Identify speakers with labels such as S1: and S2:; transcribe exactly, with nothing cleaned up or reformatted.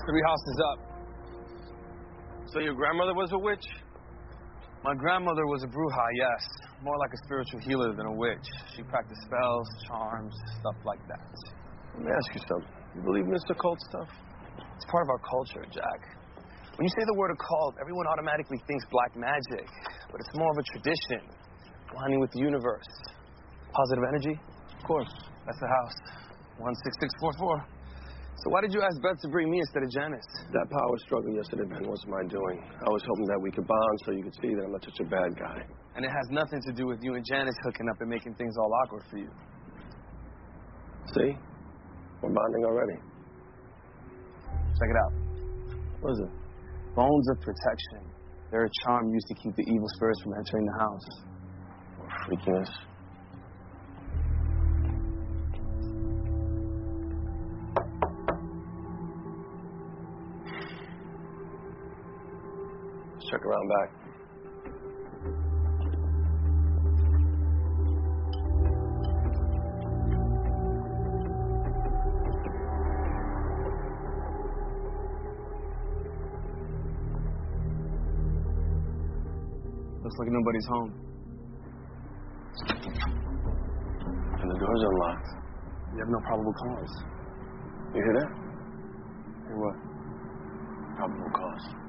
S1: Three houses up.
S2: So your grandmother was a witch?
S1: My grandmother was a bruja, yes. More like a spiritual healer than a witch. She practiced spells, charms, stuff like that.
S2: Let me ask you something. You believe in this occult stuff?
S1: It's part of our culture, Jack. When you say the word occult, everyone automatically thinks black magic. But it's more of a tradition. Aligning with the universe. Positive energy?
S2: Of course.
S1: That's the house. one six six four four. So why did you ask Beth to bring me instead of Janice?
S2: That power struggle yesterday, Ben, wasn't my doing. I was hoping that we could bond so you could see that I'm not such a bad guy.
S1: And it has nothing to do with you and Janice hooking up and making things all awkward for you.
S2: See? We're bonding already.
S1: Check it out.
S2: What is it?
S1: Bones of protection. They're a charm used to keep the evil spirits from entering the house.
S2: More freakiness. Check around back.
S1: Looks like nobody's home.
S2: And the door's unlocked.
S1: You have no probable cause.
S2: You hear that?
S1: Hear what?
S2: Probable cause.